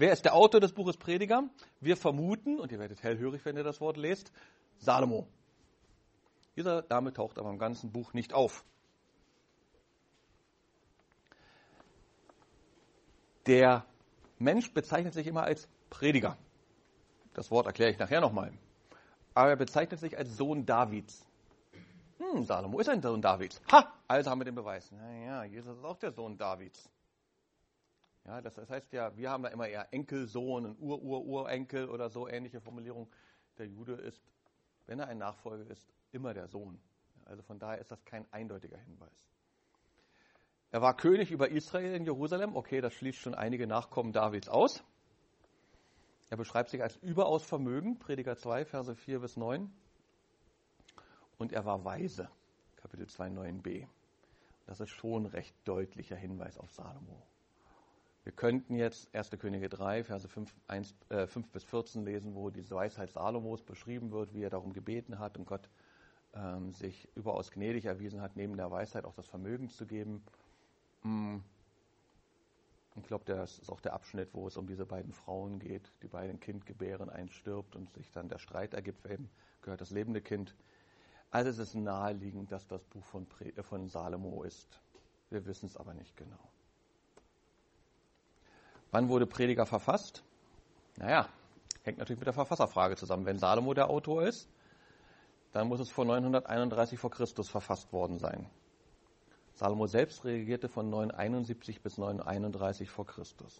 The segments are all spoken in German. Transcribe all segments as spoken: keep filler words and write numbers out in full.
Wer ist der Autor des Buches Prediger? Wir vermuten, und ihr werdet hellhörig, wenn ihr das Wort lest, Salomo. Dieser Name taucht aber im ganzen Buch nicht auf. Der Mensch bezeichnet sich immer als Prediger. Das Wort erkläre ich nachher nochmal. Aber er bezeichnet sich als Sohn Davids. Hm, Salomo ist ein Sohn Davids. Ha, also haben wir den Beweis. Naja, Jesus ist auch der Sohn Davids. Ja, das, das heißt ja, wir haben da immer eher Enkelsohn und Ur-Ur-Urenkel oder so ähnliche Formulierungen. Der Jude ist, wenn er ein Nachfolger ist, immer der Sohn. Also von daher ist das kein eindeutiger Hinweis. Er war König über Israel in Jerusalem. Okay, das schließt schon einige Nachkommen Davids aus. Er beschreibt sich als überaus vermögend, Prediger zwei, Verse vier bis neun. Und er war weise, Kapitel zwei, neun b. Das ist schon ein recht deutlicher Hinweis auf Salomo. Wir könnten jetzt erste Könige drei, Verse fünf, eins, äh, fünf bis vierzehn lesen, wo diese Weisheit Salomos beschrieben wird, wie er darum gebeten hat und Gott ähm, sich überaus gnädig erwiesen hat, neben der Weisheit auch das Vermögen zu geben. Ich glaube, das ist auch der Abschnitt, wo es um diese beiden Frauen geht, die beide ein Kind gebären, eins stirbt und sich dann der Streit ergibt, wem gehört das lebende Kind. Also es ist naheliegend, dass das Buch von, von Salomo ist. Wir wissen es aber nicht genau. Wann wurde Prediger verfasst? Naja, hängt natürlich mit der Verfasserfrage zusammen. Wenn Salomo der Autor ist, dann muss es vor neunhunderteinunddreißig vor Christus verfasst worden sein. Salomo selbst regierte von neunhunderteinundsiebzig bis neunhunderteinunddreißig vor Christus.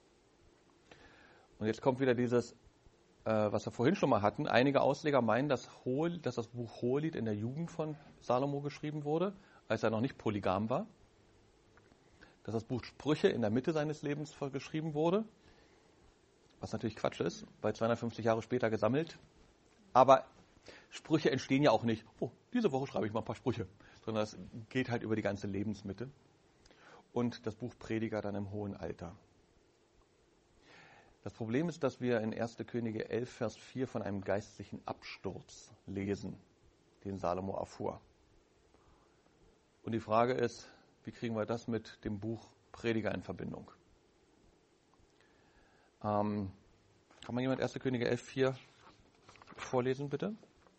Und jetzt kommt wieder dieses, äh, was wir vorhin schon mal hatten. Einige Ausleger meinen, dass, Hohl, dass das Buch Hohelied in der Jugend von Salomo geschrieben wurde, als er noch nicht polygam war. Dass das Buch Sprüche in der Mitte seines Lebens geschrieben wurde, was natürlich Quatsch ist, weil zweihundertfünfzig Jahre später gesammelt. Aber Sprüche entstehen ja auch nicht, oh, diese Woche schreibe ich mal ein paar Sprüche, sondern es geht halt über die ganze Lebensmitte. Und das Buch Prediger dann im hohen Alter. Das Problem ist, dass wir in erste Könige elf, Vers vier von einem geistlichen Absturz lesen, den Salomo erfuhr. Und die Frage ist, wie kriegen wir das mit dem Buch Prediger in Verbindung? Ähm, kann man jemand erste Könige elf, vier vorlesen, bitte?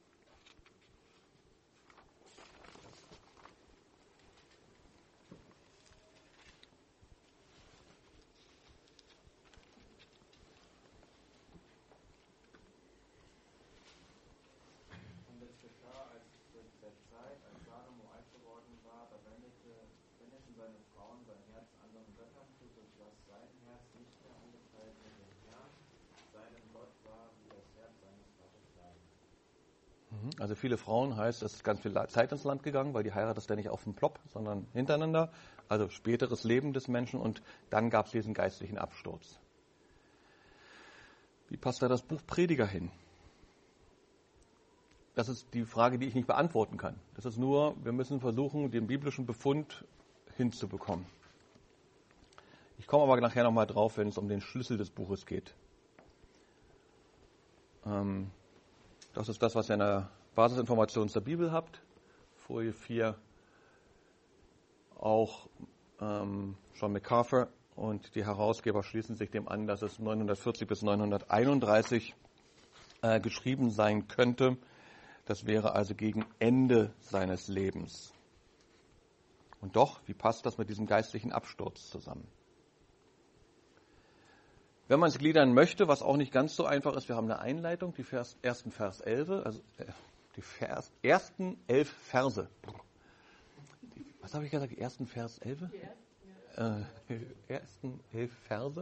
Also viele Frauen heißt, es ist ganz viel Zeit ins Land gegangen, weil die Heirat ist ja nicht auf dem Plop, sondern hintereinander. Also späteres Leben des Menschen und dann gab es diesen geistlichen Absturz. Wie passt da das Buch Prediger hin? Das ist die Frage, die ich nicht beantworten kann. Das ist nur, wir müssen versuchen, den biblischen Befund hinzubekommen. Ich komme aber nachher nochmal drauf, wenn es um den Schlüssel des Buches geht. Ähm, das ist das, was ihr in der Basisinformation zur Bibel habt. Folie vier. Auch ähm, John MacArthur und die Herausgeber schließen sich dem an, dass es neunhundertvierzig bis neunhunderteinunddreißig äh, geschrieben sein könnte. Das wäre also gegen Ende seines Lebens. Und doch, wie passt das mit diesem geistlichen Absturz zusammen? Wenn man es gliedern möchte, was auch nicht ganz so einfach ist, wir haben eine Einleitung, die Vers, ersten Vers elf, also äh, die Vers, ersten elf Verse. Die, was habe ich gesagt? Die ersten Vers elf? Die ersten, ja. äh, ersten elf Verse.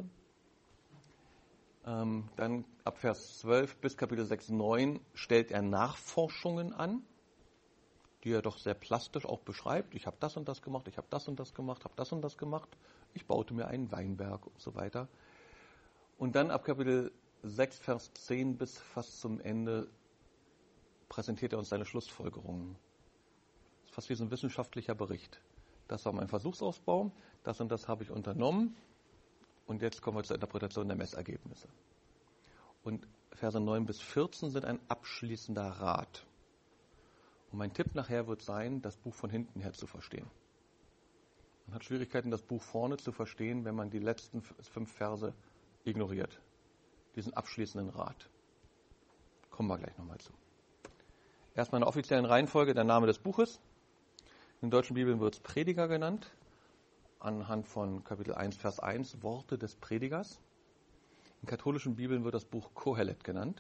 Ähm, dann ab Vers zwölf bis Kapitel sechs, neun stellt er Nachforschungen an, die er doch sehr plastisch auch beschreibt. Ich habe das und das gemacht, ich habe das und das gemacht, habe das und das gemacht. Ich baute mir einen Weinberg und so weiter. Und dann ab Kapitel sechs, Vers zehn bis fast zum Ende präsentiert er uns seine Schlussfolgerungen. Das ist fast wie so ein wissenschaftlicher Bericht. Das war mein Versuchsausbau, das und das habe ich unternommen und jetzt kommen wir zur Interpretation der Messergebnisse. Und Verse neun bis vierzehn sind ein abschließender Rat. Und mein Tipp nachher wird sein, das Buch von hinten her zu verstehen. Man hat Schwierigkeiten, das Buch vorne zu verstehen, wenn man die letzten fünf Verse ignoriert. Diesen abschließenden Rat. Kommen wir gleich nochmal zu. Erstmal in der offiziellen Reihenfolge der Name des Buches. In deutschen Bibeln wird es Prediger genannt. Anhand von Kapitel eins, Vers eins, Worte des Predigers. In katholischen Bibeln wird das Buch Kohelet genannt.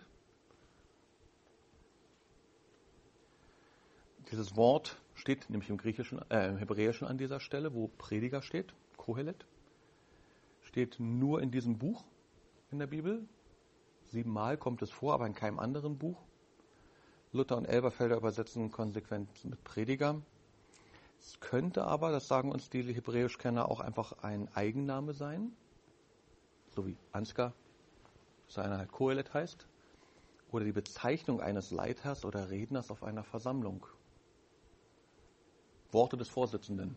Dieses Wort steht nämlich im Griechischen, äh, im Hebräischen an dieser Stelle, wo Prediger steht, Kohelet. Steht nur in diesem Buch in der Bibel. Siebenmal kommt es vor, aber in keinem anderen Buch. Luther und Elberfelder übersetzen konsequent mit Prediger. Es könnte aber, das sagen uns die Hebräischkenner, auch einfach ein Eigenname sein, so wie Ansgar, dass einer halt Kohelet heißt, oder die Bezeichnung eines Leiters oder Redners auf einer Versammlung. Worte des Vorsitzenden.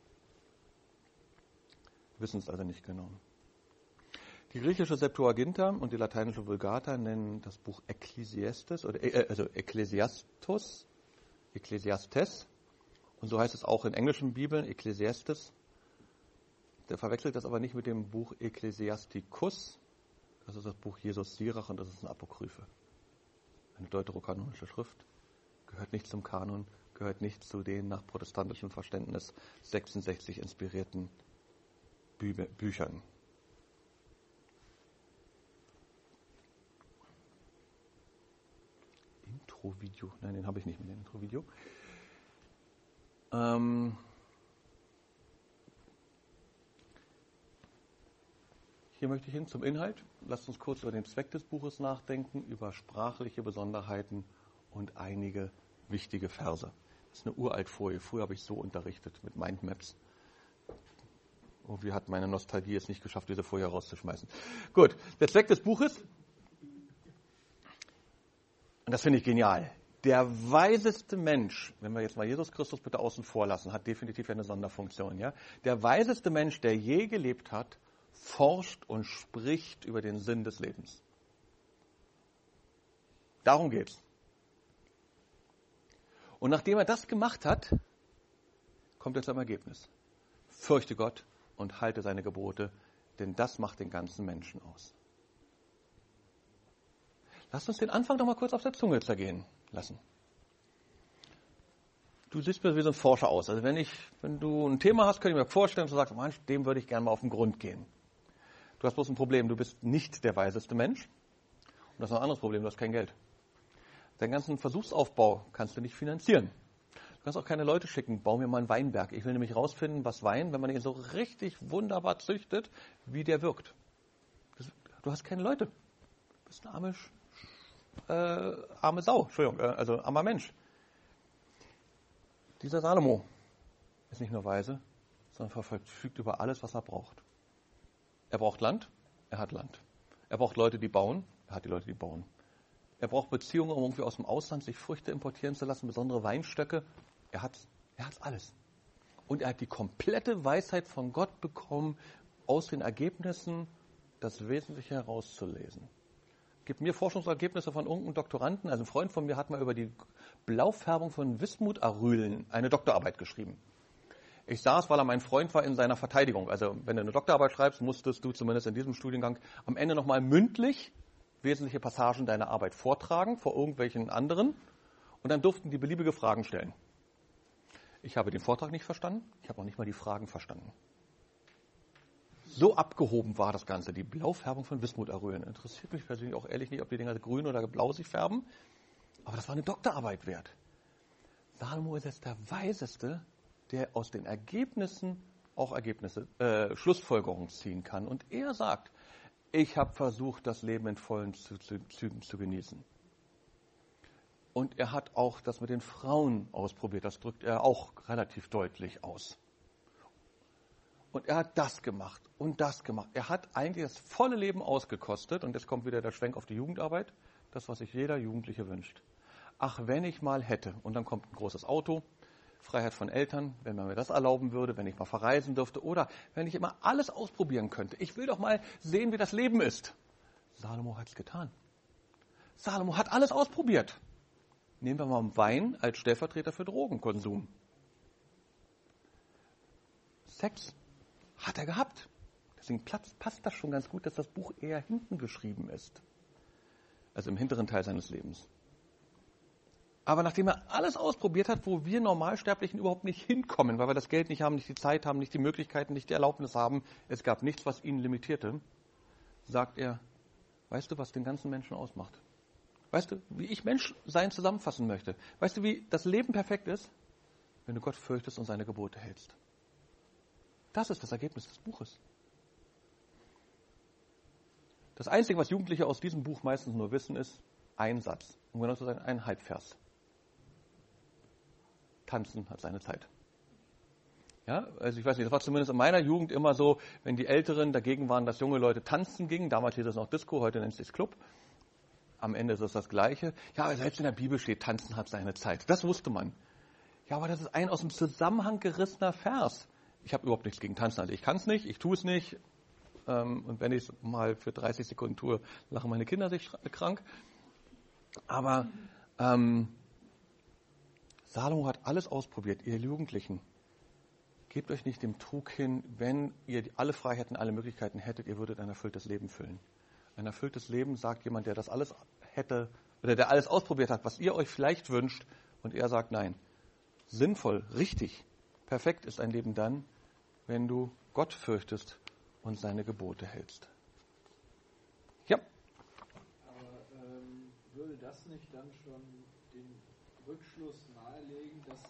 Wir wissen es also nicht genau. Die griechische Septuaginta und die lateinische Vulgata nennen das Buch Ecclesiastes oder äh, also Ecclesiastos, Ecclesiastes. Und so heißt es auch in englischen Bibeln, Ecclesiastes. Der verwechselt das aber nicht mit dem Buch Ecclesiasticus. Das ist das Buch Jesus Sirach und das ist eine Apokryphe. Eine deuterokanonische Schrift. Gehört nicht zum Kanon, gehört nicht zu den nach protestantischem Verständnis sechsundsechzig inspirierten Bü- Büchern. Intro-Video. Nein, den habe ich nicht mit dem Intro-Video. Ähm Hier möchte ich hin zum Inhalt. Lasst uns kurz über den Zweck des Buches nachdenken, über sprachliche Besonderheiten und einige wichtige Verse. Das ist eine Uraltfolie. Früher habe ich so unterrichtet mit Mindmaps. Und wie hat meine Nostalgie es nicht geschafft, diese Folie rauszuschmeißen. Gut, der Zweck des Buches, und das finde ich genial. Der weiseste Mensch, wenn wir jetzt mal Jesus Christus bitte außen vor lassen, hat definitiv eine Sonderfunktion. Ja? Der weiseste Mensch, der je gelebt hat, forscht und spricht über den Sinn des Lebens. Darum geht's. Und nachdem er das gemacht hat, kommt er zum Ergebnis. Fürchte Gott und halte seine Gebote, denn das macht den ganzen Menschen aus. Lasst uns den Anfang doch mal kurz auf der Zunge zergehen lassen. Du siehst mir wie so ein Forscher aus. Also wenn ich, wenn du ein Thema hast, könnte ich mir vorstellen, du sagst, Mensch, dem würde ich gerne mal auf den Grund gehen. Du hast bloß ein Problem, du bist nicht der weiseste Mensch. Und das ist noch ein anderes Problem, du hast kein Geld. Deinen ganzen Versuchsaufbau kannst du nicht finanzieren. Du kannst auch keine Leute schicken, bau mir mal einen Weinberg. Ich will nämlich rausfinden, was Wein, wenn man ihn so richtig wunderbar züchtet, wie der wirkt. Das, du hast keine Leute. Du bist eine arme, äh, arme Sau, Entschuldigung, äh, also armer Mensch. Dieser Salomo ist nicht nur weise, sondern verfügt über alles, was er braucht. Er braucht Land, er hat Land. Er braucht Leute, die bauen, er hat die Leute, die bauen. Er braucht Beziehungen, um irgendwie aus dem Ausland sich Früchte importieren zu lassen, besondere Weinstöcke. Er hat er hat's alles. Und er hat die komplette Weisheit von Gott bekommen, aus den Ergebnissen das Wesentliche herauszulesen. Es gibt mir Forschungsergebnisse von irgendeinem Doktoranden. Also ein Freund von mir hat mal über die Blaufärbung von Wismut-Arylen eine Doktorarbeit geschrieben. Ich saß, weil er mein Freund war, in seiner Verteidigung. Also wenn du eine Doktorarbeit schreibst, musstest du zumindest in diesem Studiengang am Ende nochmal mündlich wesentliche Passagen deiner Arbeit vortragen vor irgendwelchen anderen und dann durften die beliebige Fragen stellen. Ich habe den Vortrag nicht verstanden, ich habe auch nicht mal die Fragen verstanden. So abgehoben war das Ganze, die Blaufärbung von Wismut-Arylen. Interessiert mich persönlich auch ehrlich nicht, ob die Dinger grün oder blau sich färben, aber das war eine Doktorarbeit wert. Salomo ist jetzt der Weiseste, der aus den Ergebnissen auch Ergebnisse, äh, Schlussfolgerungen ziehen kann. Und er sagt, ich habe versucht, das Leben in vollen Zügen zu genießen. Und er hat auch das mit den Frauen ausprobiert. Das drückt er auch relativ deutlich aus. Und er hat das gemacht und das gemacht. Er hat eigentlich das volle Leben ausgekostet. Und jetzt kommt wieder der Schwenk auf die Jugendarbeit. Das, was sich jeder Jugendliche wünscht. Ach, wenn ich mal hätte. Und dann kommt ein großes Auto. Freiheit von Eltern, wenn man mir das erlauben würde, wenn ich mal verreisen dürfte oder wenn ich immer alles ausprobieren könnte. Ich will doch mal sehen, wie das Leben ist. Salomo hat es getan. Salomo hat alles ausprobiert. Nehmen wir mal Wein als Stellvertreter für Drogenkonsum. Sex hat er gehabt. Deswegen passt das schon ganz gut, dass das Buch eher hinten geschrieben ist. Also im hinteren Teil seines Lebens. Aber nachdem er alles ausprobiert hat, wo wir Normalsterblichen überhaupt nicht hinkommen, weil wir das Geld nicht haben, nicht die Zeit haben, nicht die Möglichkeiten, nicht die Erlaubnis haben, es gab nichts, was ihn limitierte, sagt er, weißt du, was den ganzen Menschen ausmacht? Weißt du, wie ich Menschsein zusammenfassen möchte? Weißt du, wie das Leben perfekt ist? Wenn du Gott fürchtest und seine Gebote hältst. Das ist das Ergebnis des Buches. Das Einzige, was Jugendliche aus diesem Buch meistens nur wissen, ist ein Satz. Um genau zu sein, ein Halbvers. Tanzen hat seine Zeit. Ja, also ich weiß nicht, das war zumindest in meiner Jugend immer so, wenn die Älteren dagegen waren, dass junge Leute tanzen gingen. Damals hieß es noch Disco, heute nennt es sich Club. Am Ende ist es das Gleiche. Ja, aber selbst in der Bibel steht, tanzen hat seine Zeit. Das wusste man. Ja, aber das ist ein aus dem Zusammenhang gerissener Vers. Ich habe überhaupt nichts gegen Tanzen. Also ich kann es nicht, ich tue es nicht. Und wenn ich es mal für dreißig Sekunden tue, lachen meine Kinder sich krank. Aber ähm, Salomo hat alles ausprobiert, ihr Jugendlichen. Gebt euch nicht dem Trug hin, wenn ihr alle Freiheiten, alle Möglichkeiten hättet, ihr würdet ein erfülltes Leben füllen. Ein erfülltes Leben, sagt jemand, der das alles hätte, oder der alles ausprobiert hat, was ihr euch vielleicht wünscht, und er sagt, nein. Sinnvoll, richtig, perfekt ist ein Leben dann, wenn du Gott fürchtest und seine Gebote hältst. Ja. Aber ähm, würde das nicht dann schon den Rückschluss nahelegen, dass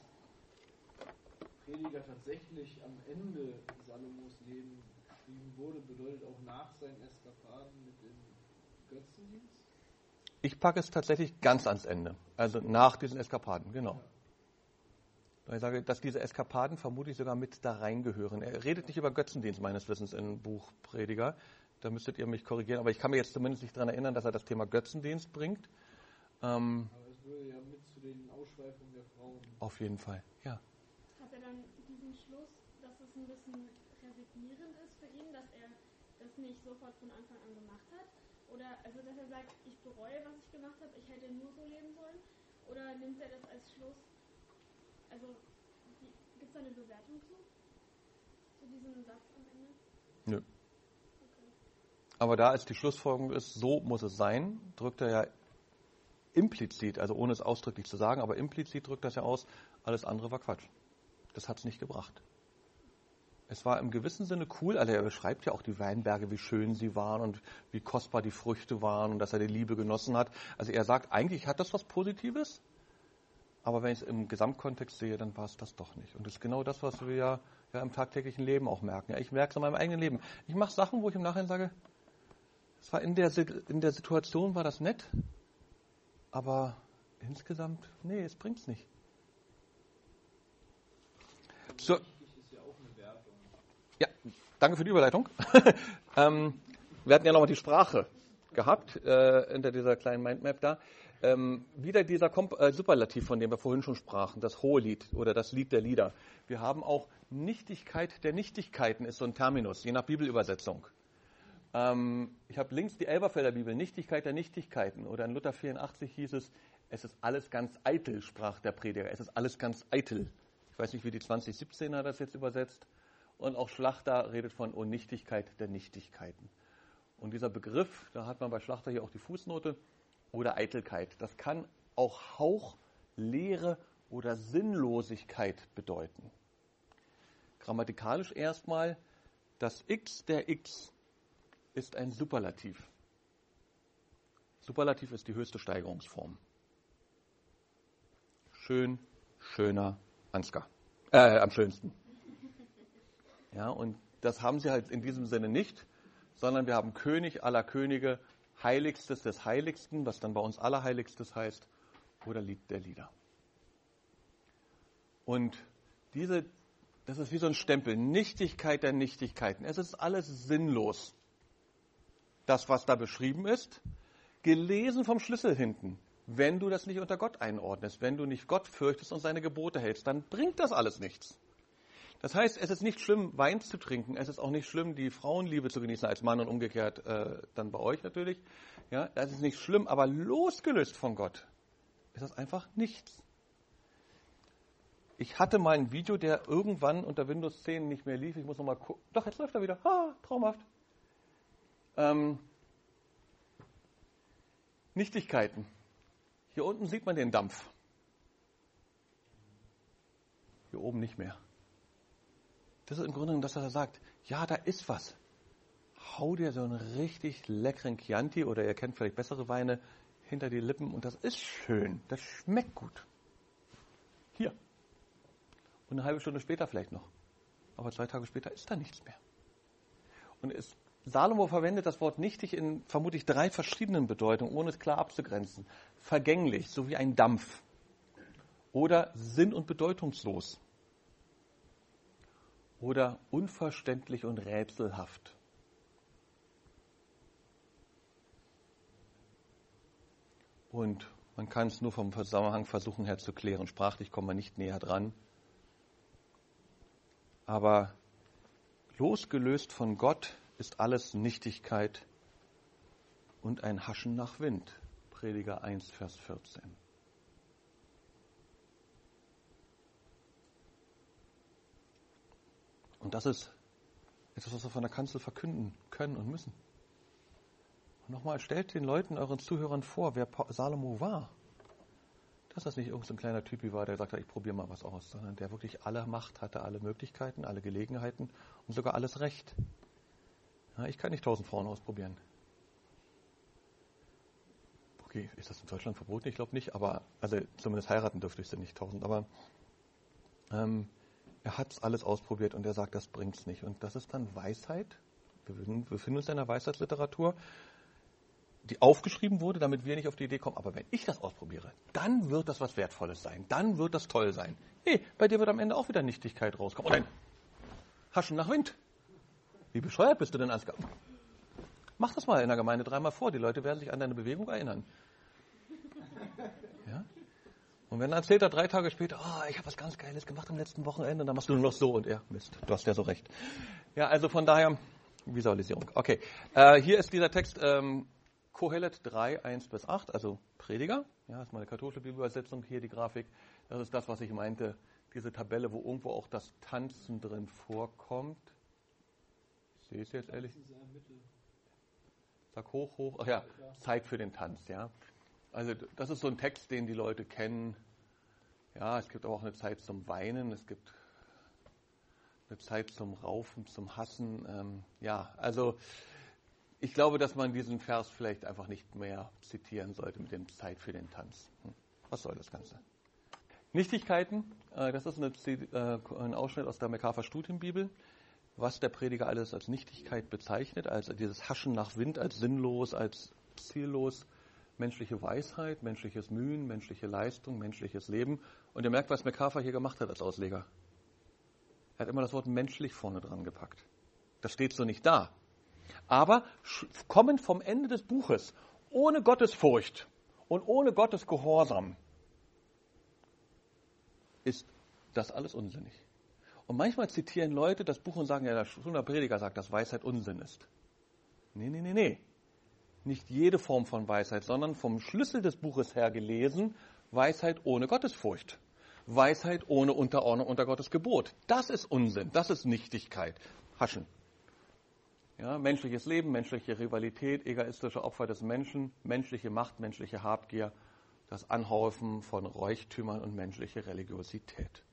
Prediger tatsächlich am Ende Salomos Leben geschrieben wurde, bedeutet auch nach seinen Eskapaden mit dem Götzendienst? Ich packe es tatsächlich ganz ans Ende, also nach diesen Eskapaden, genau. Ja. Ich sage, dass diese Eskapaden vermutlich sogar mit da reingehören. Er redet nicht über Götzendienst meines Wissens im Buch Prediger. Da müsstet ihr mich korrigieren. Aber ich kann mir jetzt zumindest nicht daran erinnern, dass er das Thema Götzendienst bringt. Ähm, Aber es würde ja mit zu den Ausschweifungen der Frauen. Auf jeden Fall, ja. Hat er dann diesen Schluss, dass es ein bisschen resignierend ist für ihn, dass er das nicht sofort von Anfang an gemacht hat? Oder also dass er sagt, ich bereue, was ich gemacht habe, ich hätte nur so leben sollen? Oder nimmt er das als Schluss? Also, gibt es da eine Bewertung zu? Zu diesem Satz am Ende? Nö. Okay. Aber da es die Schlussfolgerung ist, so muss es sein, drückt er ja implizit, also ohne es ausdrücklich zu sagen, aber implizit drückt das ja aus, alles andere war Quatsch. Das hat es nicht gebracht. Es war im gewissen Sinne cool, also er beschreibt ja auch die Weinberge, wie schön sie waren und wie kostbar die Früchte waren und dass er die Liebe genossen hat. Also er sagt, eigentlich hat das was Positives, aber wenn ich es im Gesamtkontext sehe, dann war es das doch nicht. Und das ist genau das, was wir ja, ja im tagtäglichen Leben auch merken. Ja, ich merke es in meinem eigenen Leben. Ich mache Sachen, wo ich im Nachhinein sage, es war in der, in der Situation war das nett, aber insgesamt, nee, es bringt es nicht. So. Ja, danke für die Überleitung. ähm, wir hatten ja nochmal die Sprache gehabt, äh, hinter dieser kleinen Mindmap da. Ähm, wieder dieser Komp- äh, Superlativ, von dem wir vorhin schon sprachen, das Hohelied oder das Lied der Lieder. Wir haben auch Nichtigkeit der Nichtigkeiten, ist so ein Terminus, je nach Bibelübersetzung. Ähm, ich habe links die Elberfelder Bibel, Nichtigkeit der Nichtigkeiten. Oder in Luther vierundachtzig hieß es, es ist alles ganz eitel, sprach der Prediger. Es ist alles ganz eitel. Ich weiß nicht, wie die zwanzig siebzehner das jetzt übersetzt. Und auch Schlachter redet von Unnichtigkeit der Nichtigkeiten. Und dieser Begriff, da hat man bei Schlachter hier auch die Fußnote, oder Eitelkeit, das kann auch Hauch, Leere oder Sinnlosigkeit bedeuten. Grammatikalisch erstmal, das X der X ist ein Superlativ. Superlativ ist die höchste Steigerungsform. Schön, schöner, Ansgar. Äh, am schönsten. Ja, und das haben sie halt in diesem Sinne nicht, sondern wir haben König aller Könige, Heiligstes des Heiligsten, was dann bei uns Allerheiligstes heißt, oder Lied der Lieder. Und diese, das ist wie so ein Stempel, Nichtigkeit der Nichtigkeiten. Es ist alles sinnlos. Das, was da beschrieben ist, gelesen vom Schlüssel hinten. Wenn du das nicht unter Gott einordnest, wenn du nicht Gott fürchtest und seine Gebote hältst, dann bringt das alles nichts. Das heißt, es ist nicht schlimm, Wein zu trinken. Es ist auch nicht schlimm, die Frauenliebe zu genießen als Mann und umgekehrt äh, dann bei euch natürlich. Ja, das ist nicht schlimm, aber losgelöst von Gott ist das einfach nichts. Ich hatte mal ein Video, der irgendwann unter Windows zehn nicht mehr lief. Ich muss nochmal gucken. Doch, jetzt läuft er wieder. Ah, traumhaft. Ähm, Nichtigkeiten. Hier unten sieht man den Dampf. Hier oben nicht mehr. Das ist im Grunde genommen, dass er sagt, ja, da ist was. Hau dir so einen richtig leckeren Chianti oder ihr kennt vielleicht bessere Weine hinter die Lippen und das ist schön. Das schmeckt gut. Hier. Und eine halbe Stunde später vielleicht noch. Aber zwei Tage später ist da nichts mehr. Und es, Salomo verwendet das Wort nichtig in vermutlich drei verschiedenen Bedeutungen, ohne es klar abzugrenzen. Vergänglich, so wie ein Dampf. Oder sinn- und bedeutungslos. Oder unverständlich und rätselhaft. Und man kann es nur vom Zusammenhang versuchen her zu klären. Sprachlich kommt man nicht näher dran. Aber losgelöst von Gott ist alles Nichtigkeit und ein Haschen nach Wind. Prediger eins, Vers vierzehn. Und das ist etwas, was wir von der Kanzel verkünden können und müssen. Und nochmal, stellt den Leuten, euren Zuhörern vor, wer Salomo war. Dass das nicht irgendein so kleiner Typi war, der sagte, ich probiere mal was aus, sondern der wirklich alle Macht hatte, alle Möglichkeiten, alle Gelegenheiten und sogar alles Recht. Ja, ich kann nicht tausend Frauen ausprobieren. Okay, ist das in Deutschland verboten? Ich glaube nicht, aber also zumindest heiraten dürfte ich sie nicht tausend. Aber ähm, er hat es alles ausprobiert und er sagt, das bringt's nicht. Und das ist dann Weisheit. Wir befinden uns in einer Weisheitsliteratur, die aufgeschrieben wurde, damit wir nicht auf die Idee kommen, aber wenn ich das ausprobiere, dann wird das was Wertvolles sein, dann wird das toll sein. Hey, bei dir wird am Ende auch wieder Nichtigkeit rauskommen. Oder ein Haschen nach Wind. Wie bescheuert bist du denn, Ansgar? Mach das mal in der Gemeinde dreimal vor, die Leute werden sich an deine Bewegung erinnern. Ja? Und wenn dann erzählt er drei Tage später, oh, ich habe was ganz Geiles gemacht am letzten Wochenende, und dann machst du nur noch so und er, Mist, du hast ja so recht. Ja, also von daher, Visualisierung. Okay, äh, hier ist dieser Text, ähm, Kohelet drei, eins bis acht, also Prediger. Ja, das ist meine katholische Bibelübersetzung. Hier die Grafik. Das ist das, was ich meinte. Diese Tabelle, wo irgendwo auch das Tanzen drin vorkommt. Ich sehe es jetzt ehrlich. Sag hoch, hoch. Ach ja, Zeit für den Tanz. Ja. Also das ist so ein Text, den die Leute kennen. Ja, es gibt aber auch eine Zeit zum Weinen. Es gibt eine Zeit zum Raufen, zum Hassen. Ähm, ja, also ich glaube, dass man diesen Vers vielleicht einfach nicht mehr zitieren sollte mit dem Zeit für den Tanz. Was soll das Ganze? Nichtigkeiten, äh, das ist eine, äh, ein Ausschnitt aus der MacArthur Studienbibel, was der Prediger alles als Nichtigkeit bezeichnet, als dieses Haschen nach Wind, als sinnlos, als ziellos, menschliche Weisheit, menschliches Mühen, menschliche Leistung, menschliches Leben. Und ihr merkt, was MacArthur hier gemacht hat als Ausleger. Er hat immer das Wort menschlich vorne dran gepackt. Das steht so nicht da. Aber kommen vom Ende des Buches ohne Gottesfurcht und ohne Gottes Gehorsam ist das alles unsinnig. Und manchmal zitieren Leute das Buch und sagen, ja, der Prediger sagt, dass Weisheit Unsinn ist. Nee, nee, nee, nee. Nicht jede Form von Weisheit, sondern vom Schlüssel des Buches her gelesen, Weisheit ohne Gottesfurcht. Weisheit ohne Unterordnung unter Gottes Gebot. Das ist Unsinn, das ist Nichtigkeit. Haschen. Ja, menschliches Leben, menschliche Rivalität, egoistische Opfer des Menschen, menschliche Macht, menschliche Habgier, das Anhäufen von Reichtümern und menschliche Religiosität.